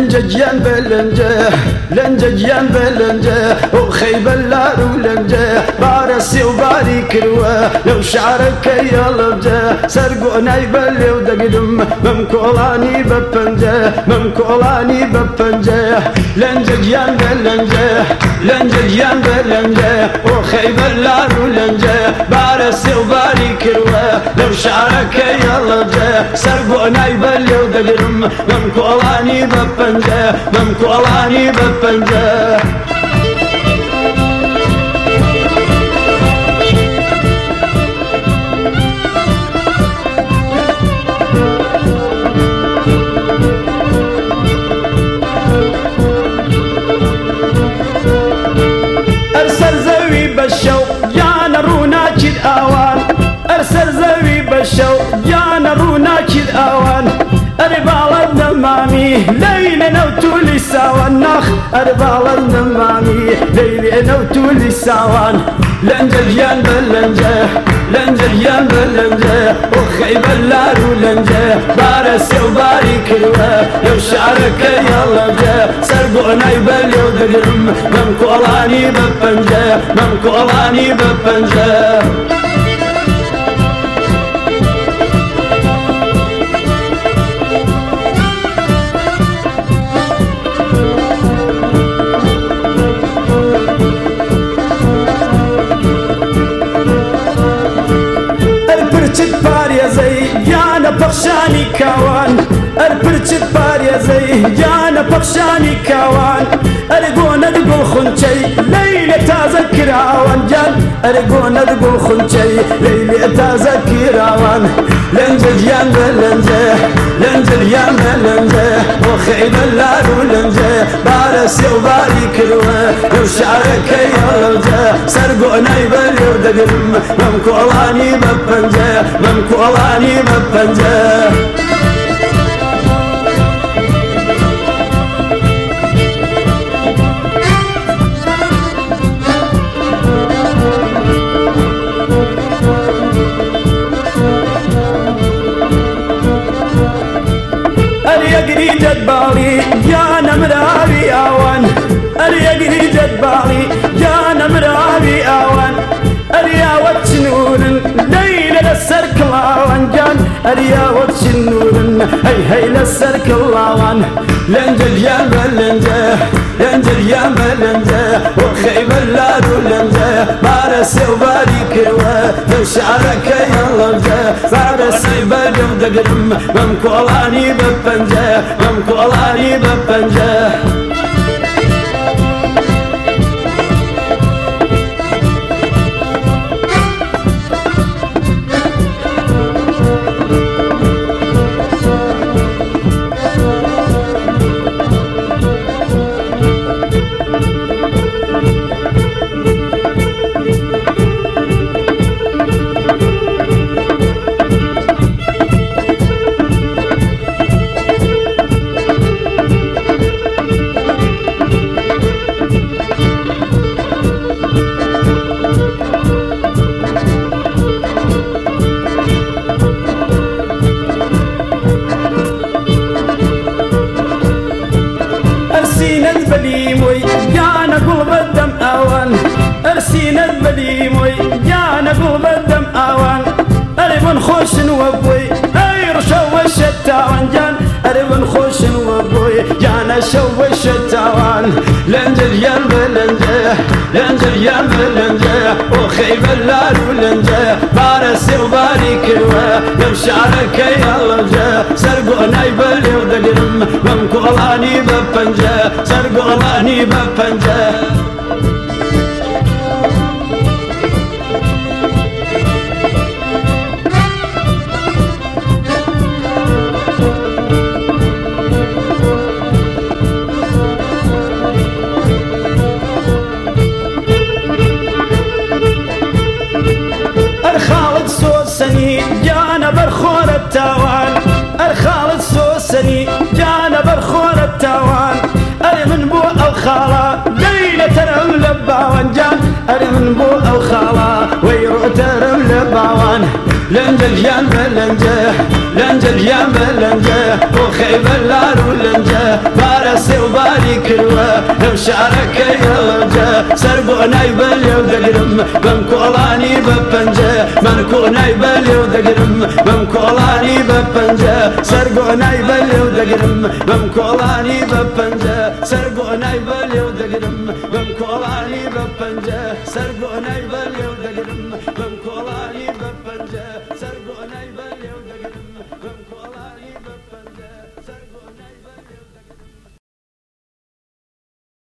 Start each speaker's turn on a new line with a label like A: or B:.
A: جيان بلنجه لنجه جيان بلنجه وخيبلار ولنجه بارسي وباري كروه لو شعرك يلبجه سرقونا يبلي ودقدم ممكولاني ببنجه ممكولاني ببنجه لنجه جيان بلنجه لنجه جيان بلنجه وخيبلار ولنجه بارسي وباري كروه لو شعرك يلبجه سرقونا يبلي ودقدم ممكولاني ببنجه ممكولاني ببنجه أرسل زوي بالشوق جانا روناك الأوان أرسل زوي بالشوق جانا روناك الأوان أربال النمامي ليلة نوتولي ساوان نخ أربال النمامي ليلة نوتولي ساوان لنجه جيان بلنجه لنجه جيان بلنجه وخيب اللار ولنجه بارسي وباري كروه لو شعرك يلبجه سرقونا يبلي ودقرم ممكولاني ببنجه ممكولاني ببنجه البرچت باريا زي جانا بخشاني كوان البرچت باريا زي جانا بخشاني كوان أرقونا تقول خنشي ليلة تذكر عوان جان أرقونا تقول خنشي ليلة تذكر عوان لنجه جيان بلنجه لنجه جيان بلنجه وخيب اللار ولنجه بارسي وباري كروه لو شعرك يلبجه سرقونا يبلي ودقرم ممكولاني ببنجه ممكولاني ببنجه أريقري جد بالي جانا مرابي آوان أريقري جد بالي جانا مرابي آوان أريا وتشنور ليلة للسرك اللاوان جان أريا وتشنور هي للسرك اللاوان لنجه جيان بلنجه لنجه جيان بلنجه وخيب اللار ولنجه بارسي وباري كروه لو شعرك يلبجه بارسي بلي ودقرم ممكولاني ببنجه ممكولاني ببنجه بليموي جانا قلب الدم اوان ارسينا بليموي جانا قلب الدم اوان اريبن خوش وابوي اير شو الشتاوان جان اريبن خوش وابوي جانا شو الشتاوان لنجه جيان بلنجه لنجه جيان بلنجه وخيب اللار ولنجه بارسي وباري كروه لو شعرك يلبجه سرقونا يبلي ودقرم ممكولاني ببنجه سرقواني ببنجه الخالد سوسني جانا برخور التاوان الخالد سوسني جانا برخور التاوان أري من بو أو خالة ليلة ترم لباوان جان أري من بو أو خالة ويرو ترم لباوان لنجه جيان بلنجه لنجه جيان بلنجه وخيب اللار ولنجه بارس قۆڵانی کردوە لەم شارەکە هێڵەجە سەرگۆنای بە لێو دەگرم بەم کۆڵانی بە پەنجە من کۆنای بە لێو دەگرم بەم کۆڵانی بە پەنجە سەرگۆنای بە لێو دەگرم بەم کۆڵانی بە پەنجە سەرگۆنای بە لێو دەگرم بەم کۆڵانی بە پەنجە سەرگۆنای بە لێو دەگرم بەم کۆڵانی بە پەنجە